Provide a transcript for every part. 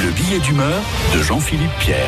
Le billet d'humeur de Jean-Philippe Pierre.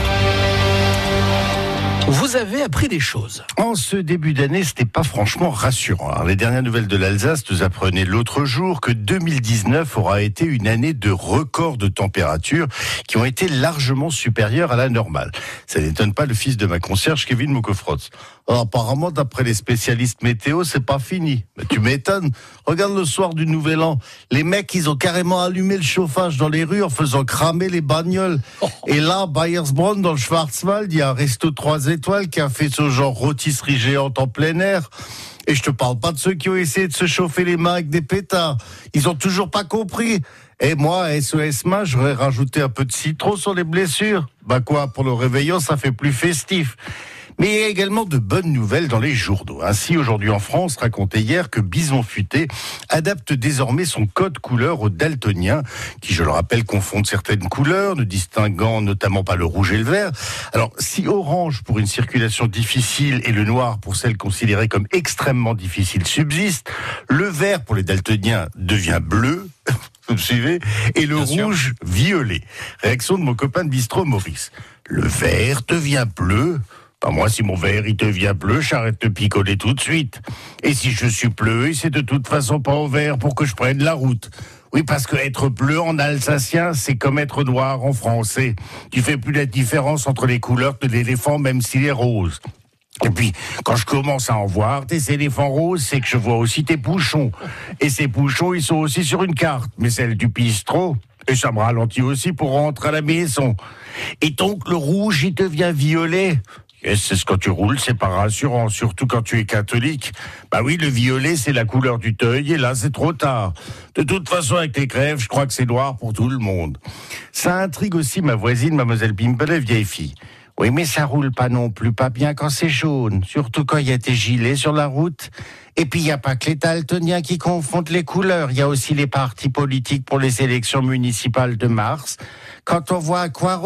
Vous avez appris des choses. En ce début d'année, c'était pas franchement rassurant. Alors, les dernières nouvelles de l'Alsace nous apprenaient l'autre jour que 2019 aura été une année de records de température qui ont été largement supérieures à la normale. Ça n'étonne pas le fils de ma concierge, Kevin Moukofrotz. Alors, apparemment, d'après les spécialistes météo, c'est pas fini. Mais tu m'étonnes. Regarde le soir du Nouvel An. Les mecs, ils ont carrément allumé le chauffage dans les rues en faisant cramer les bagnoles. Et là, Bayersbronn, dans le Schwarzwald, il y a un resto 3 étoiles qui a fait ce genre rôtisserie géante en plein air. Et je te parle pas de ceux qui ont essayé de se chauffer les mains avec des pétards. Ils ont toujours pas compris. Et moi, SOS Main, j'aurais rajouté un peu de citron sur les blessures. Bah quoi, pour le réveillon, ça fait plus festif. Mais il y a également de bonnes nouvelles dans les journaux. Ainsi, aujourd'hui en France, racontait hier que Bison Futé adapte désormais son code couleur aux daltoniens, qui, je le rappelle, confondent certaines couleurs, ne distinguant notamment pas le rouge et le vert. Alors, si orange pour une circulation difficile et le noir pour celle considérée comme extrêmement difficile subsiste, le vert pour les daltoniens devient bleu. Vous me suivez? Et le rouge, violet. Réaction de mon copain de bistrot, Maurice. Le vert devient bleu? Bah moi, si mon verre il devient bleu, j'arrête de picoler tout de suite. Et si je suis bleu, c'est de toute façon pas au vert pour que je prenne la route. Oui, parce que être bleu en alsacien, c'est comme être noir en français. Tu fais plus la différence entre les couleurs de l'éléphant, même s'il est rose. Et puis, quand je commence à en voir tes éléphants roses, c'est que je vois aussi tes bouchons. Et ces bouchons, ils sont aussi sur une carte, mais celle du bistrot. Et ça me ralentit aussi pour rentrer à la maison. Et donc, le rouge, il devient violet. Yes, c'est ce quand tu roules, c'est pas rassurant, surtout quand tu es catholique. Bah oui, le violet, c'est la couleur du deuil, et là, c'est trop tard. De toute façon, avec les grèves, je crois que c'est noir pour tout le monde. Ça intrigue aussi ma voisine, mademoiselle Pimpelet, vieille fille. Oui, mais ça roule pas non plus pas bien quand c'est jaune, surtout quand il y a des gilets sur la route. Et puis, il n'y a pas que les daltoniens qui confondent les couleurs. Il y a aussi les partis politiques pour les élections municipales de mars. Quand on voit à quoi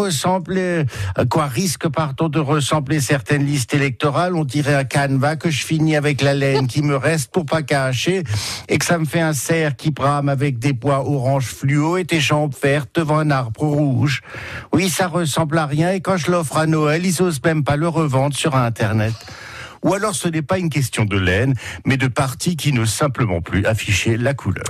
risque de ressembler certaines listes électorales, on dirait un canevas que je finis avec la laine qui me reste pour pas cacher et que ça me fait un cerf qui brame avec des bois orange fluo et des jambes vertes devant un arbre rouge. Oui, ça ressemble à rien et quand je l'offre à Noël, ils osent même pas le revendre sur Internet. Ou alors ce n'est pas une question de laine, mais de partis qui n'osent simplement plus afficher la couleur.